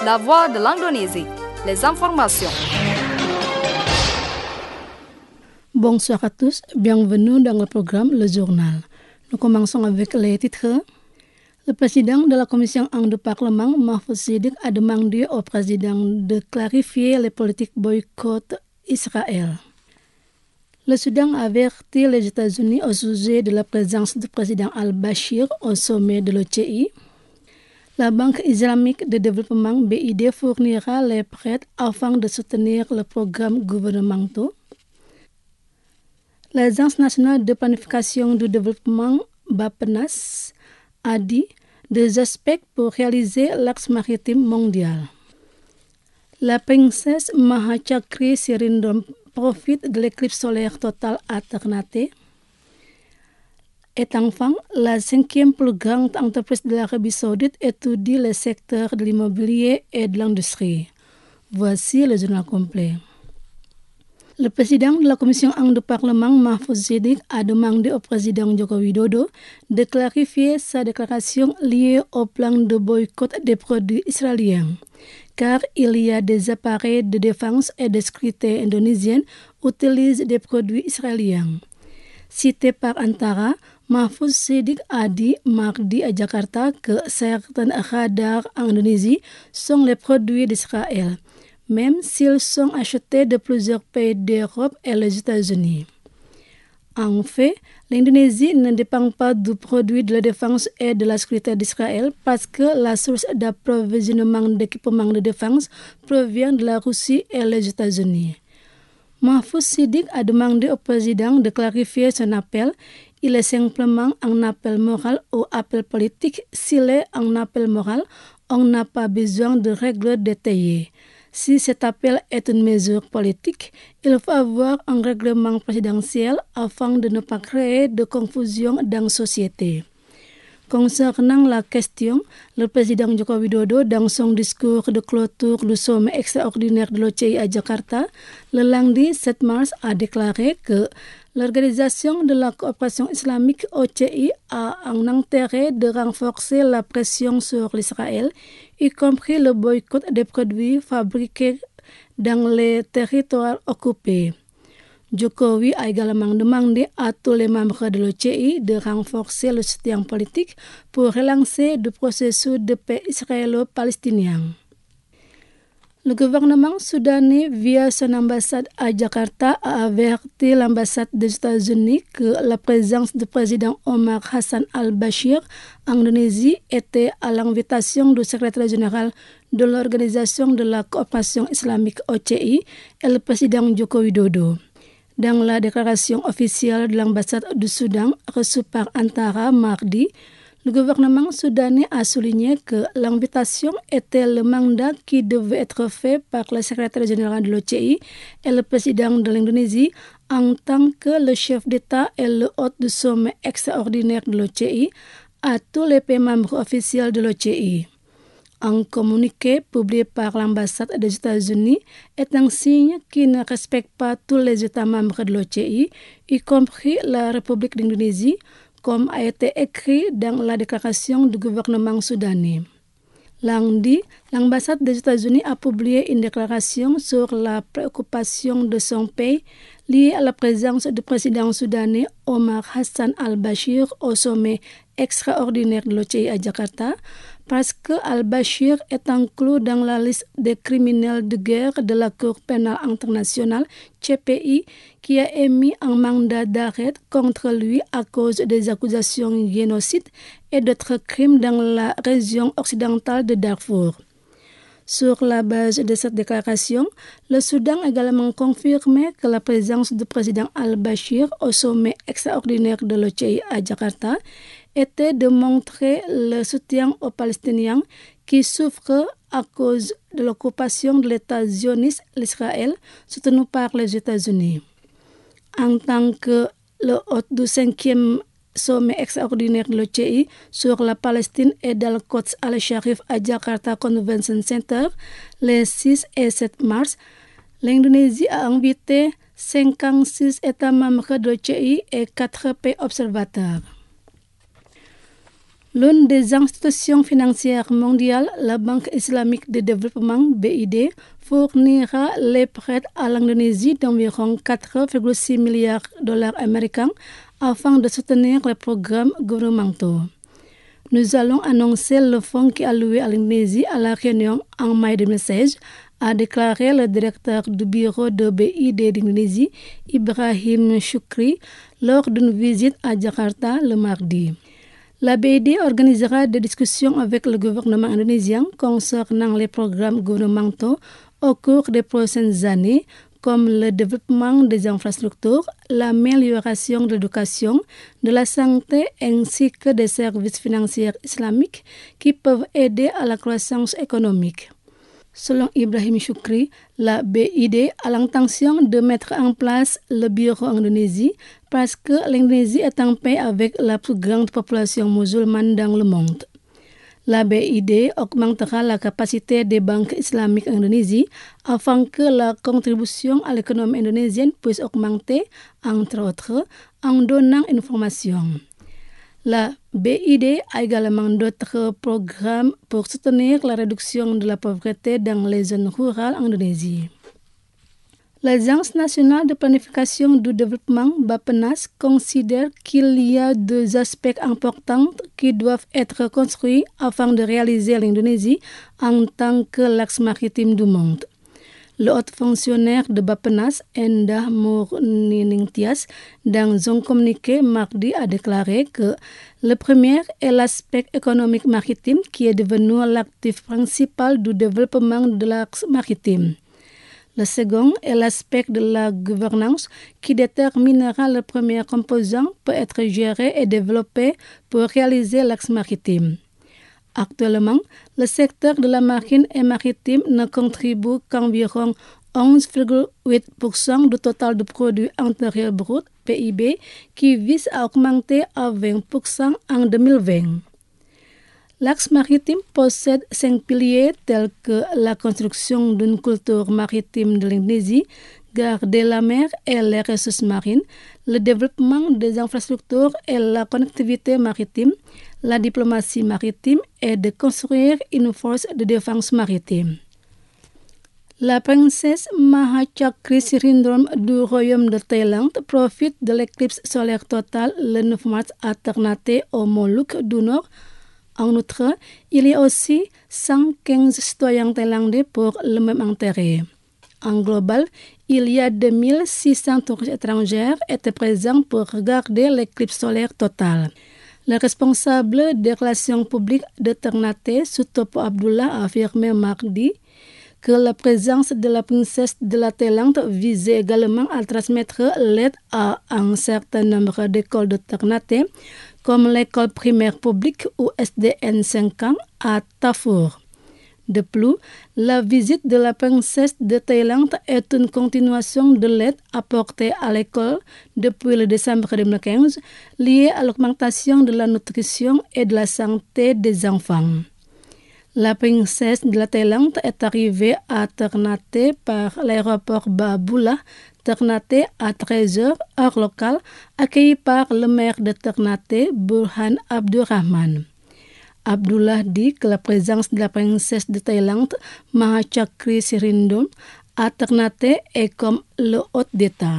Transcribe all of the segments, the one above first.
la voix de l'Indonésie. Les informations. Bonsoir à tous, bienvenue dans le programme Le Journal. Nous commençons avec les titres. Le président de la Commission du Parlement, Mahfouz Siddiq, a demandé au président de clarifier les politiques boycott Israël. Le Soudan a averti les États-Unis au sujet de la présence du président al-Bashir au sommet de l'OCI. La Banque islamique de développement BID fournira les prêts afin de soutenir le programme gouvernemental. L'Agence nationale de planification du développement BAPNAS a dit des aspects pour réaliser l'axe maritime mondial. La princesse Mahachakri Sirindom profite de l'éclipse solaire totale à Ternate. Et enfin, la 5e plus grande entreprise de l'Arabie Saoudite étudie les secteurs de l'immobilier et de l'industrie. Voici le journal complet. Le président de la Commission du Parlement, Mahfouz Siddiq, a demandé au président Joko Widodo de clarifier sa déclaration liée au plan de boycott des produits israéliens, car il y a des appareils de défense et de sécurité indonésiennes qui utilisent des produits israéliens. Cité par Antara, Mahfouz Siddiq a dit mardi à Jakarta que certains radars en Indonésie sont les produits d'Israël, même s'ils sont achetés de plusieurs pays d'Europe et les États-Unis. En fait, l'Indonésie ne dépend pas du produit de la défense et de la sécurité d'Israël parce que la source d'approvisionnement d'équipements de défense provient de la Russie et les États-Unis. Mahfouz Siddiq a demandé au président de clarifier son appel. Il est simplement un appel moral ou appel politique. S'il est un appel moral, on n'a pas besoin de règles détaillées. Si cet appel est une mesure politique, il faut avoir un règlement présidentiel afin de ne pas créer de confusion dans la société. Concernant la question, le président Joko Widodo, dans son discours de clôture du sommet extraordinaire de l'OCI à Jakarta, le lundi 7 mars, a déclaré que l'Organisation de la coopération islamique OCI a un intérêt de renforcer la pression sur l'Israël, y compris le boycott des produits fabriqués dans les territoires occupés. Jokowi a également demandé à tous les membres de l'OCI de renforcer le soutien politique pour relancer le processus de paix israélo-palestinien. Le gouvernement soudanais, via son ambassade à Jakarta, a averti l'ambassade des États-Unis que la présence du président Omar Hassan al-Bashir en Indonésie était à l'invitation du secrétaire général de l'Organisation de la coopération islamique OCI et le président Joko Widodo. Dans la déclaration officielle de l'ambassade du Soudan reçue par Antara mardi, le gouvernement soudanais a souligné que l'invitation était le mandat qui devait être fait par le secrétaire général de l'OCI et le président de l'Indonésie en tant que le chef d'État et le hôte du sommet extraordinaire de l'OCI à tous les pays membres officiels de l'OCI. Un communiqué publié par l'ambassade des États-Unis est un signe qui ne respecte pas tous les États membres de l'OCI, y compris la République d'Indonésie, comme a été écrit dans la déclaration du gouvernement soudanais. Lundi, l'ambassade des États-Unis a publié une déclaration sur la préoccupation de son pays liée à la présence du président soudanais Omar Hassan al-Bashir au sommet extraordinaire de l'OCI à Jakarta, parce que al-Bashir est inclus dans la liste des criminels de guerre de la Cour pénale internationale, CPI, qui a émis un mandat d'arrêt contre lui à cause des accusations de génocide et d'autres crimes dans la région occidentale de Darfour. Sur la base de cette déclaration, le Soudan a également confirmé que la présence du président al-Bashir au sommet extraordinaire de l'OCI à Jakarta était de montrer le soutien aux Palestiniens qui souffrent à cause de l'occupation de l'État zioniste l'Israël, soutenu par les États-Unis. En tant que le hôte du 5e sommet extraordinaire de l'OCI sur la Palestine et d'Al-Quds al-Sharif à Jakarta Convention Center les 6 et 7 mars, l'Indonésie a invité 56 États membres de l'OCI et 4 pays observateurs. L'une des institutions financières mondiales, la Banque islamique de développement BID, fournira les prêts à l'Indonésie d'environ 4,6 milliards de dollars américains afin de soutenir les programmes gouvernementaux. Nous allons annoncer le fonds qui est alloué à l'Indonésie à la réunion en mai 2016, a déclaré le directeur du bureau de BID d'Indonésie, Ibrahim Shukri, lors d'une visite à Jakarta le mardi. La BID organisera des discussions avec le gouvernement indonésien concernant les programmes gouvernementaux au cours des prochaines années, comme le développement des infrastructures, l'amélioration de l'éducation, de la santé ainsi que des services financiers islamiques qui peuvent aider à la croissance économique. Selon Ibrahim Shukri, la BID a l'intention de mettre en place le bureau en Indonésie parce que l'Indonésie est en paix avec la plus grande population musulmane dans le monde. La BID augmentera la capacité des banques islamiques en Indonésie afin que la contribution à l'économie indonésienne puisse augmenter, entre autres, en donnant une formation. La BID a également d'autres programmes pour soutenir la réduction de la pauvreté dans les zones rurales en Indonésie. L'Agence nationale de planification du développement, BAPENAS, considère qu'il y a deux aspects importants qui doivent être construits afin de réaliser l'Indonésie en tant que l'axe maritime du monde. Le haut fonctionnaire de BAPENAS, Endah Murniningtyas, dans un communiqué mardi, a déclaré que le premier est l'aspect économique maritime qui est devenu l'actif principal du développement de l'axe maritime. Le second est l'aspect de la gouvernance qui déterminera le premier composant peut être géré et développé pour réaliser l'axe maritime. Actuellement, le secteur de la marine et maritime ne contribue qu'environ 11,8% du total du produit intérieur brut, PIB, qui vise à augmenter à 20% en 2020. L'axe maritime possède 5 piliers tels que la construction d'une culture maritime de l'Indonésie, garder la mer et les ressources marines, le développement des infrastructures et la connectivité maritime, la diplomatie maritime et de construire une force de défense maritime. La princesse Mahachakrisirindrom du royaume de Thaïlande profite de l'éclipse solaire totale le 9 mars à Ternate aux Moluques du Nord. En outre, il y a aussi 115 citoyens thaïlandais pour le même intérêt. En global, il y a 2600 touristes étrangers étaient présents pour regarder l'éclipse solaire totale. Le responsable des relations publiques de Ternate, Sutopo Abdullah, a affirmé mardi que la présence de la princesse de la Thaïlande visait également à transmettre l'aide à un certain nombre d'écoles de Ternate, comme l'école primaire publique ou SDN 5 ans à Tafur. De plus, la visite de la princesse de Thaïlande est une continuation de l'aide apportée à l'école depuis le décembre 2015, liée à l'augmentation de la nutrition et de la santé des enfants. La princesse de la Thaïlande est arrivée à Ternate par l'aéroport Babula, Ternate à 13h, heure locale, accueillie par le maire de Ternate, Burhan Abdurrahman. Abdullah dit que la présence de la princesse de Thaïlande, Mahachakrisirindrom, à Ternate est comme le hôte d'État.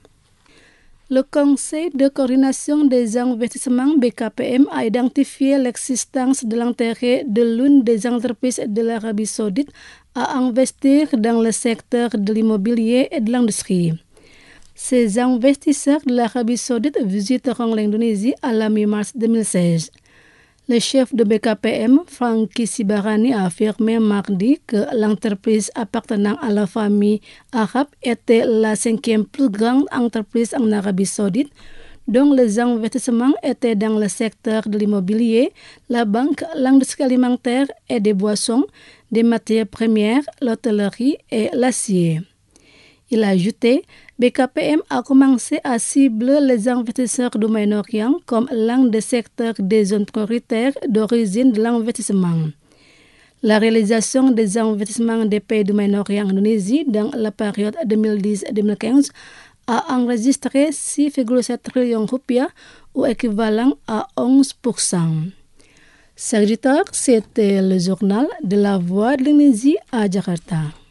Le Conseil de coordination des investissements BKPM a identifié l'existence de l'intérêt de l'une des entreprises de l'Arabie saoudite à investir dans le secteur de l'immobilier et de l'industrie. Ces investisseurs de l'Arabie saoudite visiteront l'Indonésie à la mi-mars 2016. Le chef de BKPM, Franky Sibarani, a affirmé mardi que l'entreprise appartenant à la famille arabe était la 5e plus grande entreprise en Arabie saoudite, dont les investissements étaient dans le secteur de l'immobilier, la banque, l'industrie alimentaire et des boissons, des matières premières, l'hôtellerie et l'acier. Il a ajouté, BKPM a commencé à cibler les investisseurs du Moyen-Orient comme l'un des secteurs des zones prioritaires d'origine de l'investissement. La réalisation des investissements des pays du Moyen-Orient en Indonésie dans la période 2010-2015 a enregistré 6,7 trillions rupiah ou équivalent à 11%. Serviteur, c'était le journal de la Voix de l'Indonésie à Jakarta.